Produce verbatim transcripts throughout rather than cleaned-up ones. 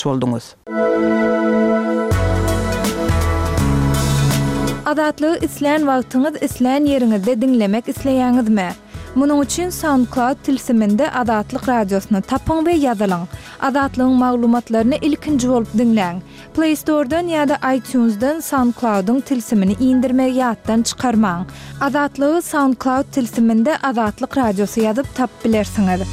oldunuz. Adatlygy isleýän wagtyňyz isleýän ýeriňizde dinlemek isleýäňizmi? Munuň üçin SoundCloud tilsiminde Adatlyk radiosyny tapyň we ýazylaň. Adatlygyň maglumatlaryny ilkinji bolup dinläň. Play Store'dan ýa-da iTunes'dan SoundCloud'un tilsimini indirmegi ýatdan çykarmaň. Adatlygy SoundCloud tilsiminde Adatlyk radiosy ýazyp tap bilersiňiz.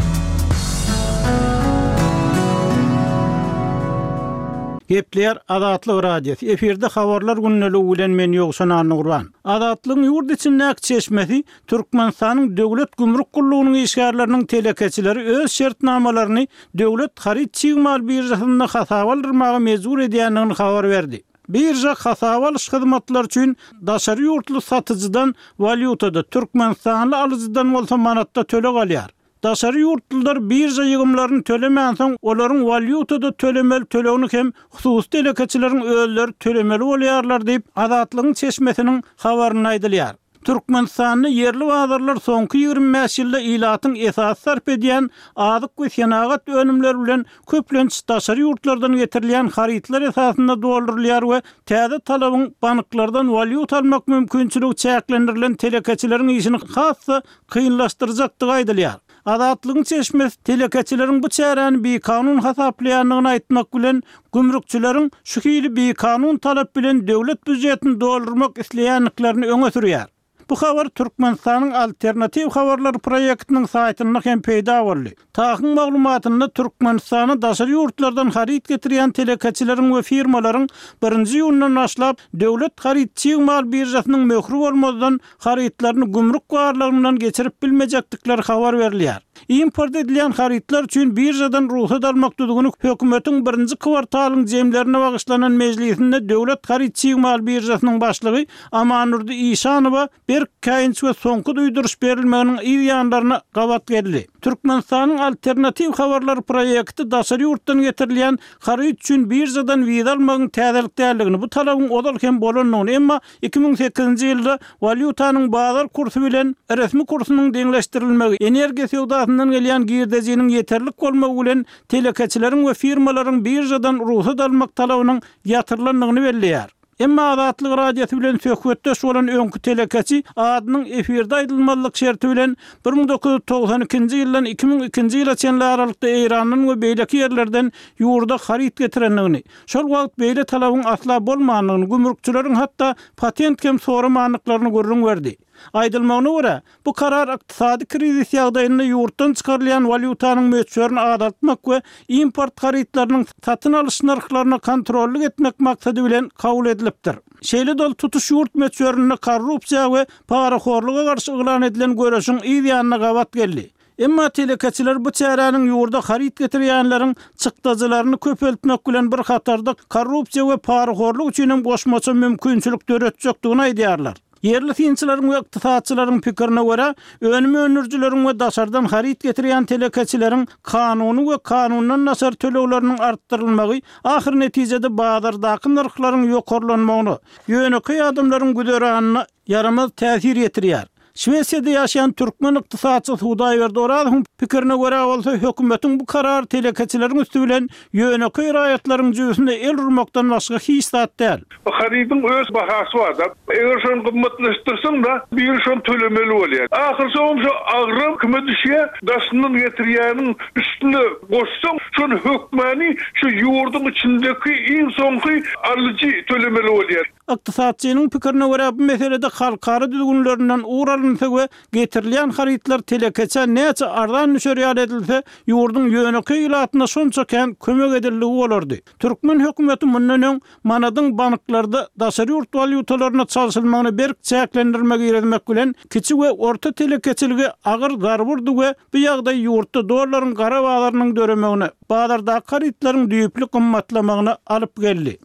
Gepler Adatlyk radiosu. Eferde habarlar günneli bilen men ýogşan Anurwan. Adatlygyň ýurt içindäki çeşmesi Türkmenistanyň döwlet gümrük gullugynyň işgärläriniň telekeçileri öz şertnamalaryny döwlet harit çygmal birjasynda hasawaldyrmagy mezur edýändigini habar berdi. Birja hasawalış hyzmatlar üçin daşary ýurtly satyjydan valyutada Türkmenistanly alyjydan bolsa manatda töleg alýar. Daşary ýurtlylar birja ýygymlaryny tölemän soň olaryň valyutada tölemeli tölegini hem hususy telekeçileriň özleri tölemeli bolýarlar diýip Adatlygyň çeşmesiniň habaryny aýdylýar. Türkmenistanyň yerli bazarlar soňky ýygrimi beş ýylda ilatyň esas sarp edýän azyk we senagat önümleri bilen köplenç daşary ýurtlardan getirilýän haritlar esasynda doldurulýar we täze talabyň banklardan valyuta almak mümkinçiligi çäklendirilen telekeçileriň işini hassa kynlaşdyrjakdygy aýdylýar. Adatlygyň çeşmesi telekeçileriň bu çäreni bir kanun hasaplaýanlygyny aýtmak bilen gümrükçileriň şu hili bir kanun talap bilen döwlet büdjetini doldurmak isleýänliklerini öňe sürýär. Bu habar Türkmenistanyň alternativ habarlar proyektiniň saýtynda hem peýda boldy. Taýyň maglumatyny Türkmenistanyň daşary ýurtlardan harit getirýän telekeçileriň we firmalaryň birinji ýyldan başlap döwlet harit çygmal birjasynyň möhri bolmadan haritlaryny gümrük garlygyndan geçirip bilmejekdikleri habar berilýär. Import edilen haritlar üçin birjadan ruhsat almak dudugyny hökümetiň birinji kwartalyň jemlerine bagyşlanan mejlisinde döwlet harit çygmal birjasynyň başlygy Amanurdy Işanowa bir kaýynç we soňky duýduruş berilmeginiň ýanlaryna gawat geldi. Türkmenistanyň alternativ habarlar proyekti daşary ýurtdan getirilýän harit üçin birjadan wiza almagyň täzelikdäligini, bu talabyň odal hem bolanyny, emma iki ming sekizinji ýylda valyutanyň bazar kursy bilen resmi kursynyň deňleşdirilmegi, energiýa sowdasyndan gelýän girdejiniň ýeterlik bolmagy bilen telekeçileriň we firmalaryň birjadan ruhsat almak talabynyň ýatyrlandygyny belleýär. Emma Adatlyk radiosu bilen söhbetdeş bolan öňkü telekeçi adynyň efirde aýdylmalyk şerti bilen bir ming dokuz yüz togsan ikinji ýyldan iki ming ikinji ýyla çenli aralykda Iranyň we beýleki ýerlerden ýurda harit getirenligini, şol wagt beýle talabyň asla bolmanyny, gümrükçileriň hatda patent hem soramanyklaryny görüň berdi. Aýdylmagyna görä, bu karar ykdysady krizis ýagdaýynda ýurtdan çykarylýan valyutanyň möçberini adatmak we import haritlarynyň satyn alyş narhlaryny kontrollik etmek maksady bilen kabul edilipdir. Şeýle dol tutuş ýurt möçberini korrupsiýa we paraxorluga garşy ýylan edilen görüşiň ýa-da gawat geldi. Emma telekeçiler bu çäreniň ýurda harit getirýänleriň çykdazylaryny köpeltmek bilen bir hatarda korrupsiýa we paraxorluk üçin boşmaça mümkinçilik döretjekdigini aýdýarlar. Yerli finçileriň we ykdysatçylaryň pikirine görä, önüme önürjüleriň we daşardan harit getirýän telekeçileriň kanuny we kanundan nasar tölegleriniň artdyrylmagy ahir netijede bazardaky narhlaryň ýokarlanmagyny, ýöneky adamlaryň güderanyny yaramaz täsir ýetirýär. Şwesiýada ýaşaýan türkmen ykdysatçy Hudaýber Doradowyň pikirine görä bolsa hökümetiň bu karar telekeçileriň üstü bilen ýöneky raýatlaryň jüýsünde el urmakdan başga hiç zat däl. Harytyň öz bahasy bar da, eger şonu gymmatlaşdyrsaň da bir şonu tölemeli bolýar. Ahir soň şu agrym kime düşýär, daşynyň getirýäniň üstüne goşsaň, şonu hökmeni şu ýurdun içindeki iň soňky alyjy tölemeli bolýar. Ykdysatçynyň pikirine görä bu meselede halkara düzgünlerinden uğralynsa we getirilýän haritlar telekeçe näçe ardan nüşerýär edilse, ýurdun ýöneky ýylatyna şonça kän kömek ediligi bolardy. Türkmen hökümeti mundan öň manadyň banklarda daşary ýurt valyutalaryna çalşylmagyny berk çäklendirmegi ýermek bilen kiçik we orta telekeçiligi agyr garburdy we bu ýagdaý ýurtda dollaryň gara bazarnyň döremegine, bazardaky haritlaryň düýpli gymmatlamagyna alyp geldi.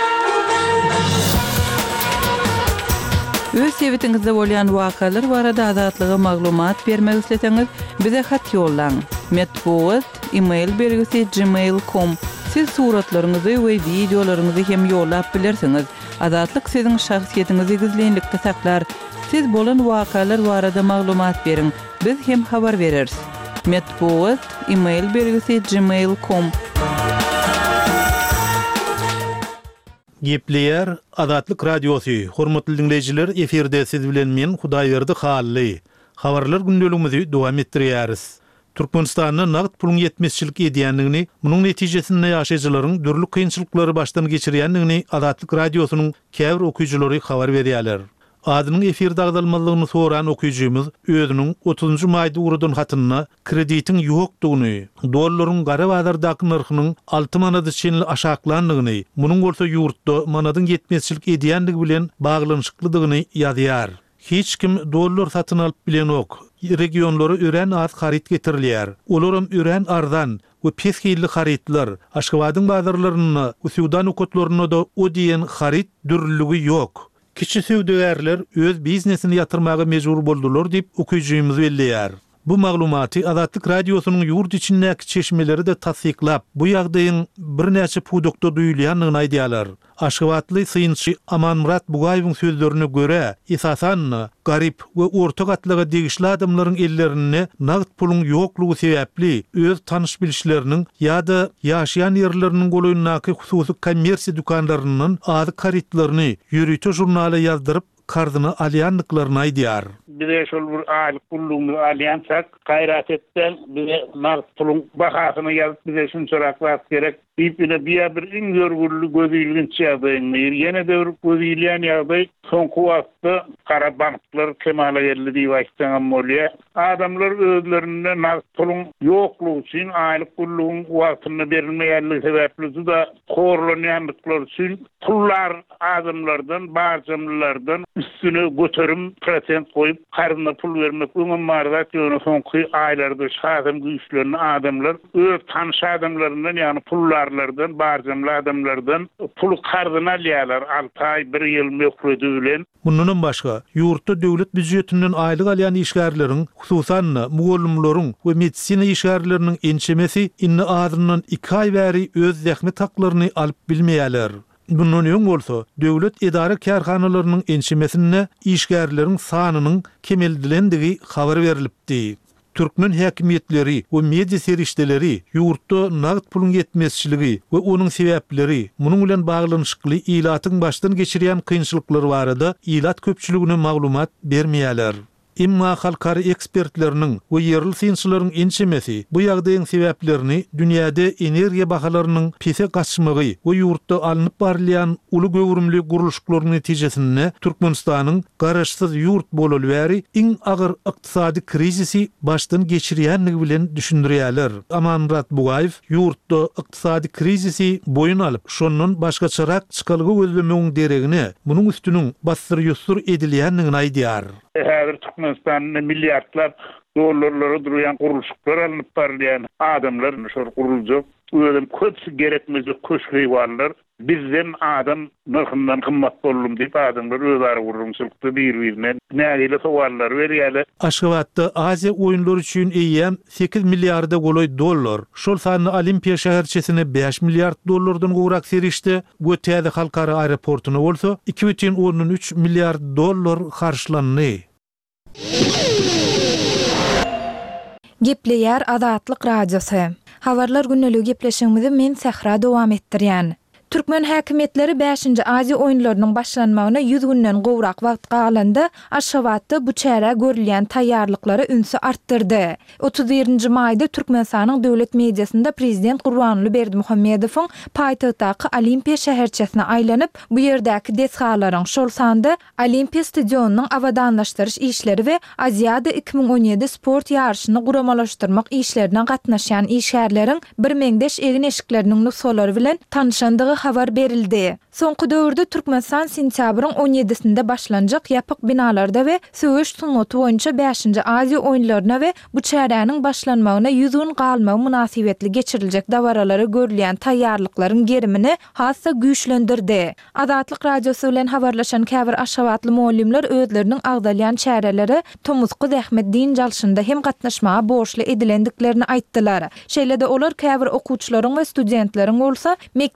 Öz sevitingizde bolýan wakalar barada adatlyga maglumat bermek isleseňiz, bize hat ýollaň. Metbuat e-mail bergisi gmail nokta com. Siz suratlaryňyzy we videolaryňyzy hem ýollap bilersiňiz. Adatlyk siziň şahsiýetiniňizi gizlenlikde saklar. Siz bolan wakalar barada maglumat beriň. Biz hem habar bereriz. Metbuat e-mail bergisi gmail nokta com. Gepleyer Adatlyk Radiosu. Hormatly dinleyijiler, eferde siz bilen men Hudaýberdi Hally. Habarlar gündölüğümüzü dowam etdirýäris. Türkmenistanyň nagt pulun yetmezçilik edýändigini, munyň netijesinde ýaşaýjylaryň dürli kynçylyklary başdan geçirýändigini Adatlyk Radiosynyň käbir okuyjylary habar berýärler. Adynyň efirde agdalmalygyny soran okuyjymyz özüniň otuzunçy maýda urudan hatyna kreditiň ýokdugyny, dollaryň gara bazardaky narhynyň alty manady çenli aşaklandygyny, munyň bolsa ýurtda manadyň yetmezçilik edýändigi bilen baglanyşyklydygyny ýazýar. Hiç kim dollar satın alıp bilen ok. Regionlary ören az harit getirilýär. Olaram ören ardan we pesgili haritlar, Aşgabatyň bazarlaryna, Sudan okotlaryna da o diýen harit dürlügi ýok. Kiçi söwdegärler öz biznesini ýatyrmaga mejbur boldular diýip okuyjymyz belleýär. Bu maglumaty Adatlyk Radiosynyň ýurt içindäki çeşmeleri de tasdiklap, bu ýagdaýyň birnäçe pudokda duýulýanlygyny aýdýarlar. Aşgabatly syýynçy Amanmurat Bugaýewiň sözlerine göre, esasan garip we orta gatlyga degişli adamlaryň ellerine nagt pulun ýoklugy sebäpli öz tanış bilişleriniň ýa-da ýaşaýan ýerleriniň golaýyndaky hususy kommersiýa dükanlarynyň ady karitlaryny ýürüýte jurnaly ýazdyryp kardyny alýanlyklaryny aýdýar. Bize şol bir aýlyk pullugny alýansak, gaýrat etden bize nagt pulun bahasyny ýazyp bize şunçarak wagt gerek. Bipine bir bir iň görgürlü gözüýülgün çağdaýyny ýene de bir gözüýlän ýagdaý soňky wagtda kara banklar kemala geldi diýip aýtsaňam bolýar. Adamlar özlerine nagt pulun ýoklugy üçin aýlyk pullugyň wagtyny berilmeýänligi sebäpli juda horlanýanlyklar üçin pullar adamlardan, barjamlylardan üstüne göterim prosent goýup kardyna pul bermek öňe mardat ýöne soňky aýlarda şahym güýçlerini adamlar öz tanış adamlaryndan ýani pullar lardan barjamly adamlardan pul kardyna alýarlar altı ay bir ýyl möhüreti bilen. Bundan başga ýurtda döwlet büdjetinden aýlyk alýan işgärleriň, hususan mugallimlaryň we medisina işgärleriniň ençemesi inni adından iki ay bäri öz zähmet haklaryny alyp bilmeýärler. Bundan öň bolsa, döwlet edara kärhanalarynyň ençemesine işgärleriň sanynyň kemeldilendigi habar berilipdi. Türkmen häkimetleri we media serişdeleri ýurtda nagt pulun yetmezçiligi we onuň sebäpleri, munyň bilen baglanyşykly ilatyň başdan geçirýän kynçylyklary barada ilat köpçüligine maglumat bermeýärler. Imma halkary ekspertleriniň we ýerli syňçylaryň ençemesi bu ýagdaýyň sebäplerini dünýäde energiýa bahalarynyň pese gaçmagy we ýurtda alınıp barylýan uly göwürümli guruluşlaryň netijesinde Türkmenistanyň garaşsyz ýurt bolaly bäri iň agyr ykdysady krizisi başdan geçirýänligi bilen düşündirýärler. Amanmurat Bugaýew ýurtda ykdysady krizisi boyun alyp, şondan başgaçarak çykalygy gözlemegiň deregine, munyň üstüniň basdyr ýusur edilýänligini aýdýar. Häzir Türkmenistan'da milyardlar dollarlara duruyan kuruluşlar alınıp barlayan adamlar şol kurulacak. Özüm köpsi gerekmezlik köşkeyi varlar. Bizden adam narhından kımmat bollum diýip adamlar öz ara gurrumçylykda bir-birine nägile sowaller berýärler. Aşgabatda Aziya oýunlary üçin eýýän sekiz milliarda goloy dollar. Şol sany Olimpiya şäherçesine beş milliard dollardan gowrak serişdi. Götäde halkara aeroportuny bolsa iki butun on üç milliard dollar harçlandy. Gepleýär Adatlyk Radiosu. Habarlar günneligi gepleşigimizi men Sahra dowam etdirýän. Türkmen häkimetleri beşinci Aziya oýunlarynyň başlanmagyna yüz günden gowrak wagt galanda Aşgabatda bu çäre görülýän taýýarlyklary ünsü artdyrdy. otuz birinji maýda Türkmenistanyň döwlet mediasynda prezident Gurbanuly Berdimuhammedowyň paýtagtdaky Olimpiya şäherçesine aýlanyp, bu ýerdäki deshalaryň şol sanda Olimpiya stadionunyň awadanlaşdyryş işleri we Aziyada iki bin on ýedi sport ýarşyny guramalaşdyrmak işlerine gatnaşan işgärleriň bir meňdeş egin eşikleriniň nusolary bilen tanışandygy habar berildi. Soňky döwürde Türkmenistan sentýabryň on ýedisinde başlanjak ýapyk binalarda we söwüş sunmaty boýunça beşinci Aziya oýunlaryna we bu çäräniň başlanmagyna yüz gün galmagy münasibetli geçiriljek dawaralary görülýän taýýarlyklaryň gerimini hassa güýçlendirdi. Adatlyk Radiosu bilen habarlaşan käbir Aşgabatly muallimler özleriniň agdalýan çäreleri tomuzky zähmet din jalşynda hem gatnaşmaga borçly edilendiklerini aýtdylar. Şeýle-de olar käbir okuwçylaryň we studentleriň bolsa mekteplerde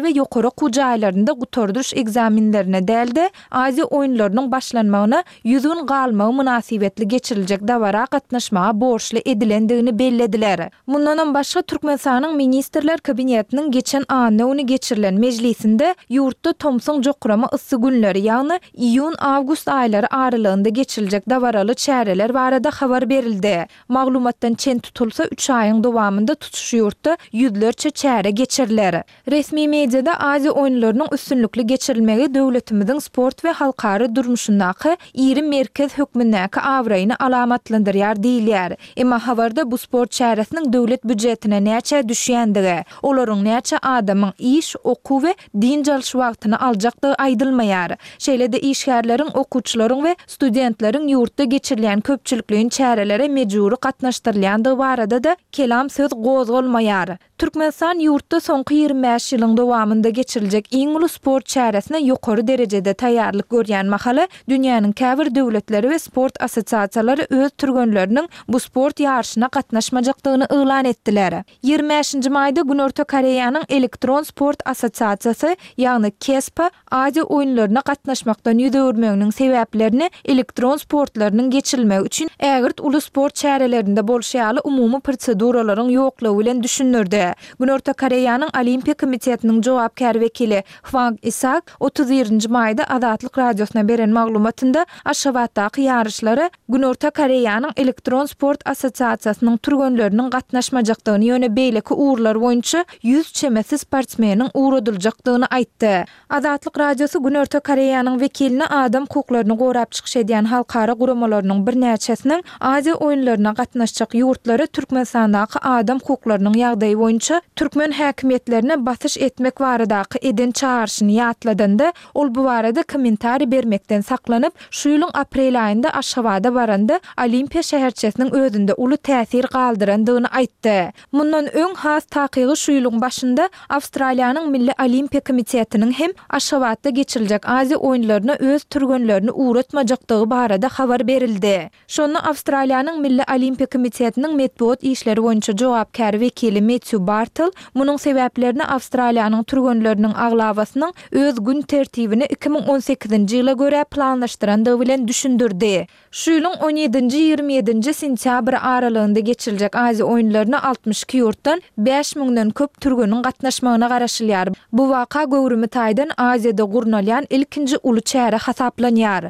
we ýokary okuw jaýlarynda gutardyş egzaminlerine däldi, Aziýa oýunlarynyň başlanmagyna ýüzün galmagy münasibetli geçiriljek dawara gatnaşmaga borçly edilendigini bellediler. Mundan başga Türkmenistanyň ministrler kabinetiniň geçen anda ony geçirilen mejlisinde ýurtda Thomson jokrama ıssy günleri, ýagny iyun-awgust aýlary aralygynda geçiriljek dawaraly çäreler barada habar berildi. Maglumatdan çen tutulsa üç aýyň dowamında tutuş ýurtda ýüzlerçe çäre geçiriler. Resmi mediada Aziýa oýunlarynyň üstünlükli geçirilmegi döwletimiziň sport we halkary durmuşyndaky iri merkez hökmündäki awraýyny alamatlandyrýar diýilýär. Emma habarda bu sport çäresiniň döwlet büdjetine näçe düşýändigi, olaryň näçe adamyň iş, okuw we din jalşy wagtyny aljakdygy aýdylmaýar. Şeýle-de işgärleriň, okuwçylaryň we studentleriň ýurtda geçirilýän köpçülikliň çärelere mejburi gatnaşdyrylýandygy barada da kelam söz gozgalmaýar. Türkmenistan ýurtda soňky ýigirme beş ýylyň dowamında geçiriljek iň uly sport çäresine ýokary derejede taýýarlyk görýän mahaly dünýäniň käbir döwletleri we sport assosiasiýalary öz türgenleriniň bu sport ýarşyna gatnaşmajakdygyny elan etdiler. ýygrimi beşinji maýda Günorta Koreýanyň elektron sport assosiasiýasy, ýagny K E S P, Aziýa oýunlaryna gatnaşmakdan ýüzörmeginiň sebäplerini elektron sportlarynyň geçirilmegi üçin ägirt uly sport çärelerinde bolşýaly umumy proseduralaryň ýoklugy bilen düşünürdi. Günorta Koreýanyň Olimpiya komitetiniň jogapkar wekili Hwang Isak otuz birinji maýda Azatlyk radiosuna beren maglumatynda Aşgabatdaky ýarışlary Günorta Koreýanyň elektron sport assosiasiýasynyň türgenleriniň gatnaşmajakdygyny ýöne beýleki uğurlar boýunça ýüz çemesi sportsmeniň uğradyljakdygyny aýtdy. Azatlyk radiosu Günorta Koreýanyň wekiline adam hukuklaryny gorap çykyş edýän halkara guramalarynyň bir näçesiniň Aziýa oýunlaryna gatnaşjak ýurtlary Türkmenistandaky adam hukuklarynyň ýagdaýy boýunça türkmen häkimetlerine basyş etmek baradaky eden çağrışyny ýatladynda, ol bu barada kommentari bermekden saklanyp, şu ýylyň aprel aýynda Aşgabada baranda Olimpiya şäherçesiniň özünde uly täsir galdyrandygyny aýtdy. Mundan öň has takygy şu ýylyň başynda Awstraliýanyň Milli Olimpiya Komitetiniň hem Aşgabatda geçiriljek Aziýa oýunlaryna öz türgenlerini uğratmajakdygy barada habar berildi. Şonu Awstraliýanyň Milli Olimpiya Komitetiniň medeniýet işleri boýunça jogapkar wekili Matthew Bartle munyň sebäplerini Awstraliýanyň türgenleriniň aglawasynyň öz gün tertibini iki bin on sekizinji ýyla görä planlaşdyrandygy bilen düşündirdi. Şu ýylyň on ýedinji ýygrimi ýedinji sentýabr aralygynda geçiriljek Aziýa oýunlaryna altmış iki ýurtdan beş miňden köp türgeniň gatnaşmagyna garaşylýar. Bu waka Gowrumi taýdan Aziýada gurnalýan ilkinji uly çäre hasaplanýar.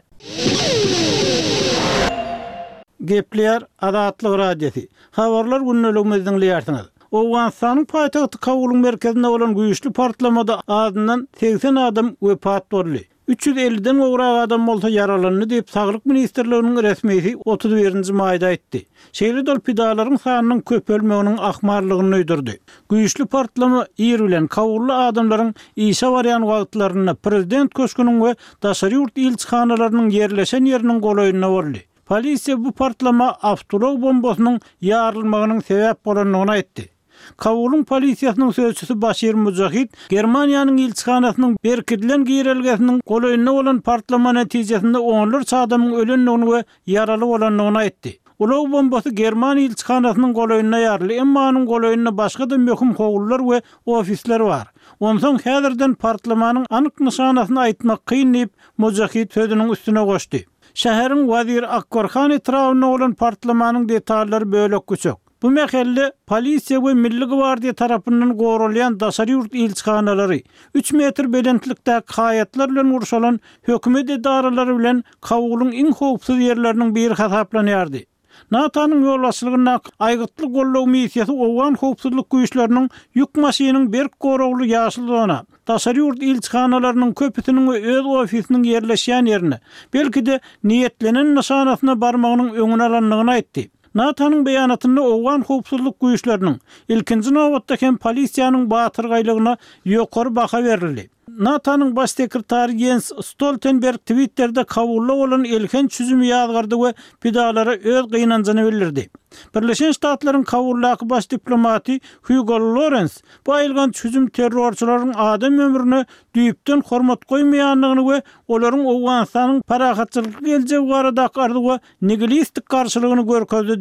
Gepler Azatlyk radiosu. Habarlar günneligimizden diýersiňiz. Owganistanyň paýtagty Kabulyň merkezinde bolan güýçli partlamada adından seksen adam wepat boldy. üç yüz elliden ograk adam bolsa yaralandy diýip Saglyk ministrliginiň resmisi otuz birinji maýda aýtdy. Şeýle dol pidalaryň sanynyň köpelmeginiň ahmarlygyny öýdürdi. Güýçli partlama ýer bilen Kabully adamlaryň işe barýan wagtlaryny prezident köşküniň we daşary ýurt ilçihanalarynyň ýerleşen ýeriniň golaýyna boldy. Polisiýa bu partlama avtolog bombasynyň ýarylmagynyň sebäp bolanlygyny aýtdy. Kabulyň polisiýasynyň sözçüsü Başir Mujahid, Germaniýanyň ilçihanasynyň berkitilen giýrelgesiniň golaýyna bolan partlama netijesinde onlarça adamyň ölenligini we yaraly bolanlygyny aýtdy. Ulug bombasy Germaniýa ilçihanasynyň golaýyna ýarly, emma anyň golaýyna başga da möhüm howullar we ofisler bar. Ondan häzirden partlamanyň anyk nişanasyny aýtmak kyn diýip Mujahid sözüniň üstüne goşdy. Şäheriň wazir Akbarxan etrawyna bolan partlamanyň detallary bölek köçek. Bu mehelle polisiýa we Milli Gwardiýa tarapyndan gorulýan daşary ýurt ilçihanalary, üç metr belentlikdäki haýatlar bilen urşalan hökümet edaralary bilen Kabulyň iň howpsuz ýerleriniň biri hasaplanýardy. NATO'nun ýolbaşçylygyna aýgytlyk gollaw missiýasy owgan howpsuzlyk güýçleriniň ýük maşynyň berk goragly ýaşyl zona, daşary ýurt ilçihanalarynyň köpüsiniň we öz ofisiniň ýerleşýän ýerine, belki de niýetlenen nişanasyna barmagynyň öňüne alanlygyny aýtdy. NATO'nun beýanatynda owgan howpsuzlyk güýçleriniň ilkinji nowatda hem polisiýanyň batyrgylygyna ýokary baha berildi. NATO'nun baş sekretary Jens Stoltenberg Twitter'de Kabulda bolan elken çüzüm ýazgardy we pidalara öz gynanjyny bildirdi. Birleşen Ştatlaryň Kabuldaky baş diplomaty Hugo Lawrence bu aýylgan çüzüm terrorçylaryň adam ömrüne düýüpden hormat goýmaýanlygyny we olaryň Owganistanyň parahatçylyk geljegi baradaky arzuwy nihilistik garşylygyny görkezdi diýdi.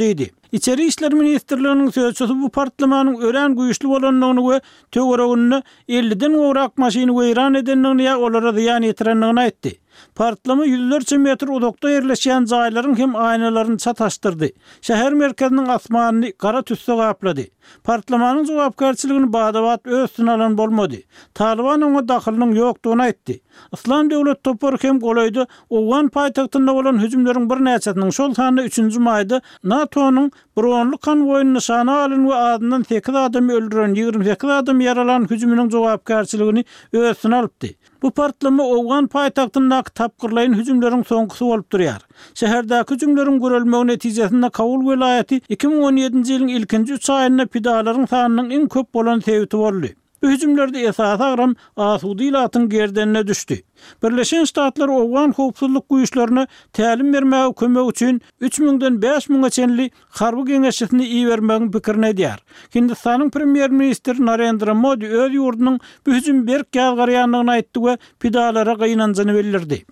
İçeri İşler Ministrliginiň sözçüsü bu partlamanyň ören güýçli bolanlygyny we töweregini elliden gowrak maşyny weýran edenligini ýa olara ziýan ýetirenligini aýtdy. Partlama yüzlerce metr uzakda yerleşen zaýlaryň hem aýnalaryny çataşdyrdy. Şäher merkeziniň asmanyny gara tüsse gaplady. Partlamanyň jogapkärçiligini Bagdad öz üstüne alan bolmady. Taliban oňa dahylynyň ýokdugyny aýtdy. Islam döwlet topary hem golaýdy. Owgan paýtagtynda bolan hüjümleriň bir näçetiniň şol sany üçünji maýda NATO'nyň Bronly konwoýuny nişana alyn we adyndan sekiz adam öldüren, ýigirme sekiz adam yaralan hüjüminiň jogapkärçiligini öz üstüne alypdy. Bu partlama Owgan paýtagtynda tapgyrlaýan hüjümleriň soňgusy bolup durýar. Şäherdäki hüjümleriň görülmegi netijesinde Kabul welaýaty iki ming on ýedinji ýylyň ilkinji üç aýynda pidalaryň sanynyň eng köp bolan sebäbi boldy. Bu hüjümlerde esas agram Asudy ilatyň gerdenine düşdi. Birleşen Ştatlar Owgan howpsuzlyk güýçlerine tälim bermäge kömek üçin üç miňden beş miňe çenli harby geňeşçisini iýermäge pikirini edýär. Hindistanyň premier ministri Narendra Modi öz ýurdunyň bu hüjüm berk ýalgarýanlygyny aýtdy we pidalara gynanjyny bildirdi.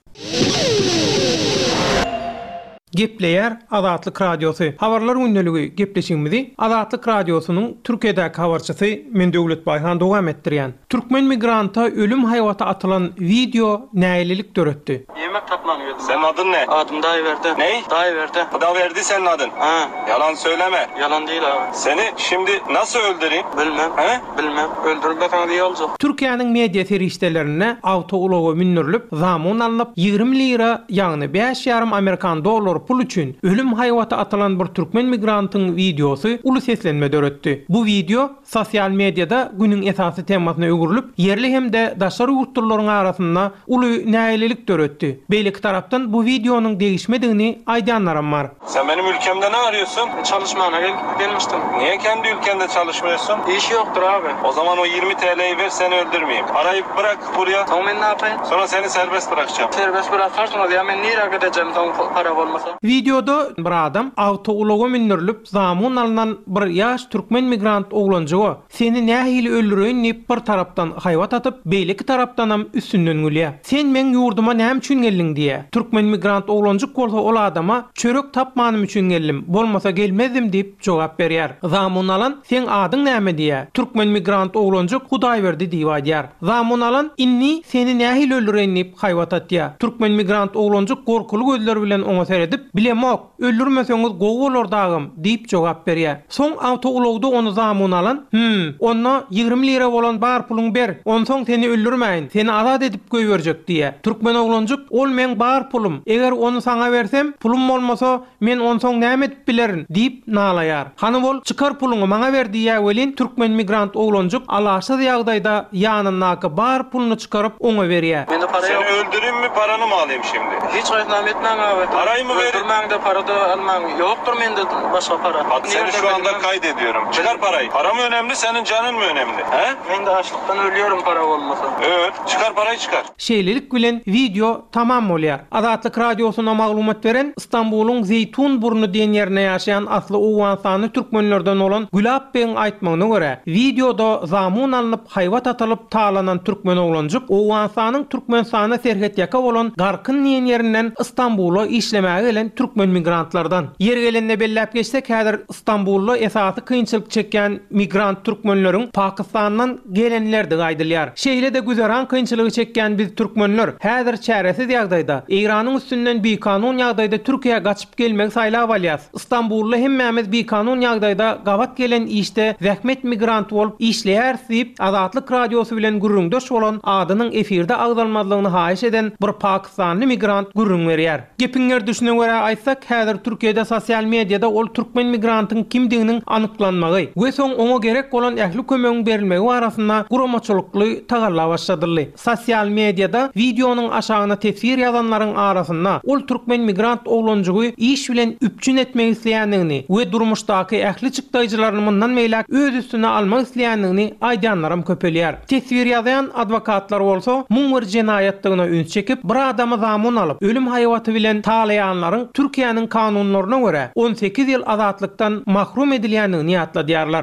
Gepleýär Azatlyk Radiosu. Habarlar günneligi gepleşigimizi Azatlyk Radiosunyň Türkiýedäki habarçysy men Döwlet Baýhan dowam etdirýän. Türkmen migranta ölüm haýwaty atylan video näýlelik döretdi. Yemek tapman geldim. Senin adın ne? Adım dayı verdi. Ne? Dayı verdi. O da verdi senin adın. Ha. Yalan söyleme. Yalan değil abi. Seni şimdi nasıl öldüreyim? Bilmem. He? Bilmem. Öldürmek sana diye olacak. Türkiýanyň media serişdelerine autoulogy münürlüp, zamon alınıp ýygrimi lira, ýagny beş ýarym Amerikan dollar pul üçin ölüm haýwaty atylan bir türkmen migrantyň videosu uly seslenme döretdi. Bu video sosial mediada günüň esasy temasyna öwrülip, yerli hemde daşary ýurtlaryň arasynda uly näýlelik döretdi. Beýleki tarapdan bu videonyň degişmedigini aýdanlarym bar. Sen benim ülkemde ne arıyorsun? Çalışmana gel gelmiştim. Niye kendi ülkende çalışmıyorsun? İş yoktur abi. O zaman o yirmi TL'yi ver, seni öldürmeyeyim. Parayı bırak buraya. Tamam ben ne yapayım? Sonra seni serbest bırakacağım. Serbest bırakarsın ya ben niye gideceğim tamam para olmasa. Videoda bir adam autouloga mindirilip zamon alınan bir yaş türkmen migrant oglanjygy seni nähili öldüreýin diýip bir tarapdan haýwat atyp beýleki tarapdanam üstünden gülýär. Sen men ýurduma näme üçin geldiň diýe. Türkmen migrant oglanjyk bolsa ol adama çörek tapmanym üçin geldim, bolmasa gelmezdim diýip jogap berýär. Zamon alan sen adyň näme diýe. Türkmen migrant oglanjyk Hudaý berdi diýip aýdýar. Zamon alan inni seni nähili öldüreýin diýip haýwat atýar. Türkmen migrant oglanjyk gorkulu gözler bilen oňa seredip bilemok, öldürmeseňiz gowy bolar dagym diýip jogap berýär. Soň autoulogda onu zamon alan, "Hm, onda ýygrimi lira bolan bar puluň ber, onsoň seni öldürmäýin, seni azat edip goýberjek" diýe. Türkmen oglanjyk, "Ol men bar pulum, eger onu sana bersem, pulum bolmasa men onsoň näme edip bilerin" diýip nalaýar. "Hany bol, çykar puluňy maňa ber" diýä welin Türkmen migrant oglanjyk alaşyk ýagdaýda ýanyndaky bar puluny çykaryp oňa berýär. Mende para Seni yok. öldüreyim mi, paranı mı alayım şimdi? Hiç gaýtnam etmem abi. Parayı mı verin? Öldürmäň de para da almaň. Yoktur mende başga para. Bak seni şu anda kaydediyorum. Çıkar parayı. Para mı önemli, senin canın mı önemli? He? Ben de açlıktan ölüyorum para olmasa. Evet, çıkar parayı çıkar. Şeýlelik bilen video tamam bolýar. Azatlyk Radiosyna maglumat beren Istanbulyň Zeytun burnu diýen ýerine ýaşaýan asly Owgan sany türkmenlerden olan Gülap beň aýtmagyna görä, videoda zamon alınıp haýwat atylyp taýlanan türkmen oglanjyk Owgan sanyň Türkmenistana serhet ýaka bolan Garkyn diýen ýerinden Istanbuly işlemäge gelen türkmen migrantlardan. Yer gelende belläp geçsek, häzir Istanbulda esasy kynçylyk çekýän migrant türkmenleriň Pakistandan gelenler de gaýdylýar. Şeýle de güzeran kynçylygy çekýän biz türkmenler häzir çäresiz ýagdaýda Iranyň üstünden bir kanun ýagdaýda Türkiýe gaçyp gelmek saýlap alýas. Istanbulda hemmemiz bir kanun ýagdaýda gabat gelen işde zähmet migrant bolup işleýär diýip Azatlyk Radiosu bilen gürrüňdeş bolan adynyň efirde agdalmazlygyny haýyş eden bir Pakistanly migrant gürrüň berýär. Gepiňer düşüne görä aýtsak, häzir Türkiýede sosial mediada ol türkmen migrantyň kimdiginiň anyklanmagy we soň oňa gerek bolan ähli kömegiň berilmegi barasynda guramaçylykly tagalla başladyly. Sosial mediada videonyň aşagyna tesir ýazanlaryň arasynda ol türkmen migrant oglanjygy iş bilen üpçün etmek isleýändigini we durmuşdaky ähli çykdaýjylaryny mundan meýlek öz üstüne almak isleýändigini aýdanlarym köpelýär. Tesir ýazan adwokatlar bolsa muňur jenaýatlygyna üns çekip bir adamy zamon alyp ölüm haýwaty bilen taýlaýanlaryň Türkiýanyň kanunlaryna görä on sekiz ýyl azatlykdan mahrum edilýändigini ýatladýarlar.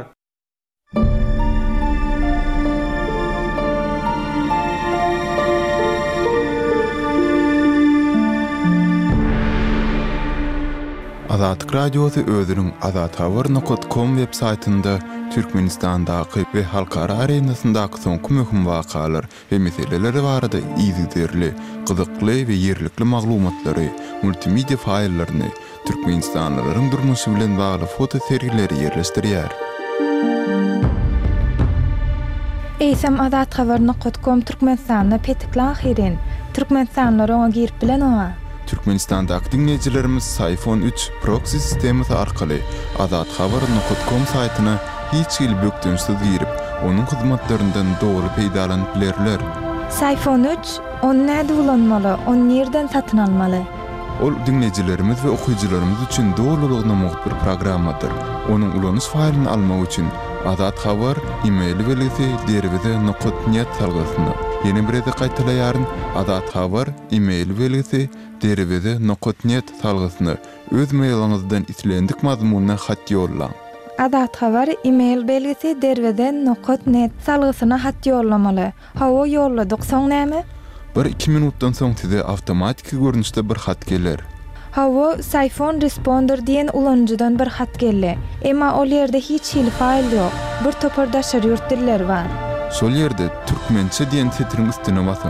Azatlyk Radiosu özünün azat habar nokta com web saytynda Türkmenistandaky we halkara arenasyndaky soňky möhüm wakalar we meseleler barada ýygyderli, gyzykly we ýerlikli maglumatlary, multimedia faýllaryny, türkmenistanlylaryň durmuşy bilen bagly foto serileri ýerleşdirýär. Eýsem azat habar nokta com Türkmenistanda petiklan hirin. Türkmenistanlar oňa girip bilen oňa. Türkmenistandaky dinleýijilerimiz Sayfon üç proxy sistemi arkaly azat habar nokta com saýtyna hiç ýyl bökdünsiz girip, onuň hyzmatlaryndan dogry peýdalanyp bilerler. Sayfon üç onu näde ulanmaly, onu nerden satyn almaly? Ol dinleýijilerimiz we okuýjylarymyz üçin dogrulygyna muhtar programmadyr. Onuň ulanyş faýlyny almak üçin azat habar e-mail belgisi derwede nokta net salgysyny. Ýene bir ede gaýtalaýaryn azat habar e-mail belgisi derwede nokta net salgysyny öz mailyňyzdan islendik mazmunyna hat ýollaň. Azat habar e-mail belgisi derwede nokta net salgysyna hat ýollamaly. Hawa ýolladyk soň näme? Bir iki minutdan soň size awtomatik görnüşde bir hat geler. Hawa Sayfon Responder diýen ulanjydan bir hat geldi. Emma ol ýerde hiç hil faýl ýok. Bir topardaşar ýurt diller bar. Şol ýerde türkmençe diýen setiriň üstüne basam.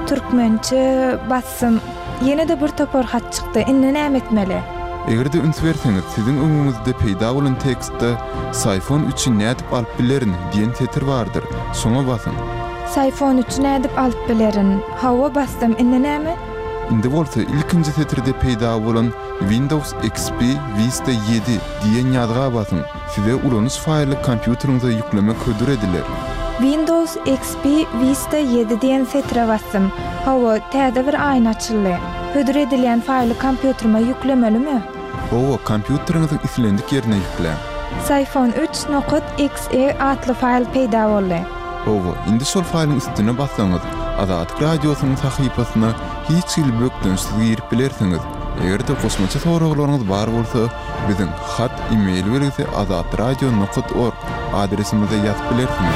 Türkmençe bassam, ýene de bir topar hat çykdy. Indi näme etmeli? Egerde üns berseňiz, siziň öňüňizde peýda bolan tekstde Sayfon üçin nädip alyp bilerin diýen setir bardyr. Şoňa basın. Sayfon üç nädip alyp bilerin. Hawa bassam, indi näme? Indi bolsa ilkinji setirde peýda bolan Windows X P Vista yedi diýen ýazga basyn. Size ulanyş faýly kompýuteriňize ýüklemek hödür ediler. Windows X P Vista yedi diýen setire bassam. Hawa täze bir aýna açyldy. Hödür edilýän faýly kompýuterime ýüklemelimi? Owa kompýuteriňiziň islendik ýerine ýüklen. Sayfon üç nokta x e atly faýl peýda boldy. Owa indi şol faýlyň üstüne bassaňyz, Azatlyk Radiosynyň sahypasyna hiç ýyl bökdünsiz girip bilersiňiz. Egerde gosmaça soraglaryňyz bar bolsa, biziň hat e-mail berýärse azatradio nokta org adresimize ýazyp bilersiňiz.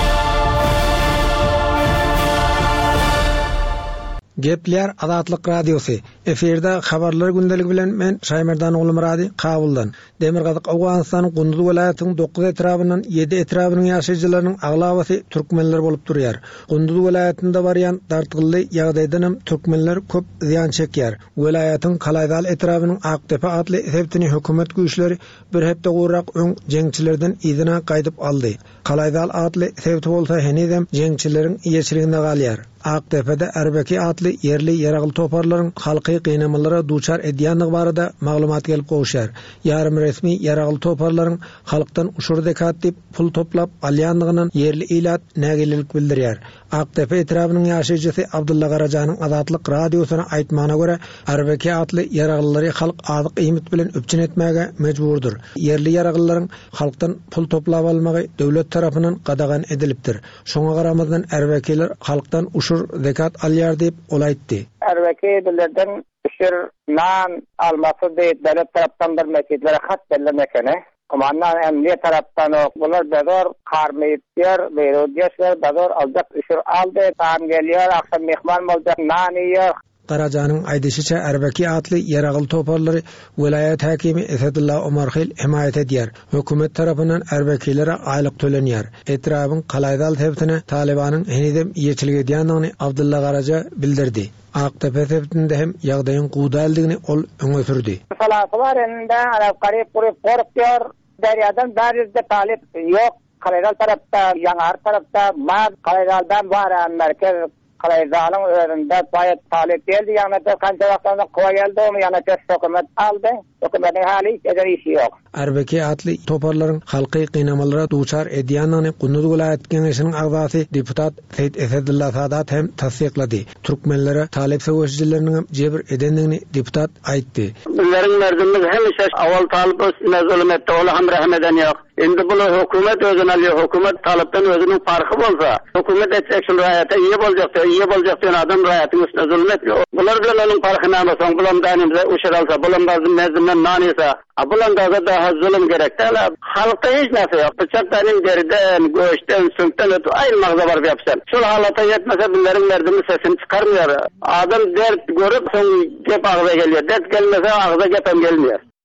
Gepler Azatlyk Radiosu. Eferde habarlar gündeligi bilen men Şaýmerdan oğlu Muradi Kabuldan. Demirgazyk Awganystanyň Gunduz welaýatynyň dokuz etrabynyň yedi etrabynyň ýaşaýjylarynyň aglabasy türkmenler bolup durýar. Gunduz welaýatynda barýan dartgylly ýagdaýdan hem türkmenler köp ziýan çekýär. Welaýatyň Kalaýdal etrabynyň Aktepe atly sebtini hökümet güýçleri bir hepde gowrak öň jeňçilerden izina gaýdyp aldy. Kalaýdal atly sebti bolsa henizem jeňçileriň ýeçiliginde galýar. Aktepe'de Erbeki atly yerli ýaragly toparlaryň halky gynamalara duçar edýänligi barada maglumat gelip gowşar. Yarım resmi ýaragly toparlaryň halkdan uşur dekat dip pul toplap alýanlygynyň yerli ilat nägelelik bildirýär. Aktepe etrabynyň ýaşaýjysy Abdulla Garajanyň Azatlyk Radiosyna aýtmagyna görä, Erbeki atly ýaraglylary halk azyk ýymit bilen öpçün etmäge mejburdur. Yerli ýaraglylaryň halkdan pul toplap almagy döwlet tarapyndan gadagan edilipdir. Şoňa garamazdan Erbekiler halkdan uşur zekat alýar diýip olaýtdy. Erbekilerden uşur nan almasy diýip döwlet tarapdan bir meseletlere hat bellemekene. Komandan emniyet tarapdan bular bedor karmypdyr, beýrodýar, bedor aljak uşur aldy, tam gelýär, akşam mehman boljak, nan ýýär. Garajanyň aýdyşyça Erbeki atly ýaragly toparlary welaýat häkimi Esedulla Omarhyl himayet edýär. Hökümet tarapyndan Erbekilere aýlyk tölenýär. Etrabyň Kalaýdal sebtine Talibanyň henizem ýeçilik edýändigini Abdulla Garaja bildirdi. Aktepe sebtinde hem ýagdaýyň gudalydygyny ol öňe sürdi. Salasy bar ende arab garyp gurup gorpýar, derýadan darizde talip ýok. Kalaýdal tarapda, ýaňar tarapda, maz Kalaýdaldan baran merkez Kalaýdalyň öňünde baýat talip geldi, ýa-ni de kança wagtda kowa geldi, ony ýa-ni de hökümet aldy. Hökümetiň hali eder işi ýok. Erbeki atly toparlaryň halky gynamalara duçar edýändigini Gunduz welaýat Geňeşiniň agzasy deputat Seyit Esedulla Sadat hem tasdiklady. Türkmenlere talip söwüşçileriniň jebir edendigini deputat aýtdy. Bunlaryň merdimiz hemişe awal talip üstüne zulüm etdi, ola hem rahmeden ýok. Endi bunu hökümet özüne alýar, hökümet talipden özüniň farky bolsa, hökümet etsek şol raýata ýe boljak, ýe boljak diýen adam raýatyň üstüne zulüm etýär. Bular bilen onuň farkyny alsaň, bulan danymyza uşar alsa, bulan bazı mezimden nanisa, bulan da daha zulüm gerek. Hala halkta hiç narsa ýok. Bıçakdan deriden, göçten, sünkten ötüp aýrylmagy bar ýapsan. Şol halata ýetmese bunlaryň merdimi sesini çykarmýar. Adam dert görüp soň gep agza gelýär. Dert gelmese agza gepem gelmeýär.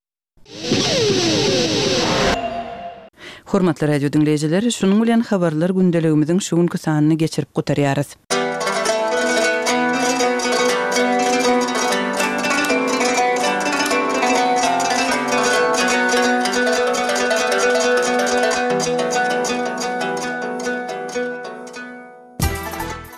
Hormatly radio dinleyijileri, şunun bilen habarlar gündeligimiziň şu günkü sanyny geçirip gutarýarys.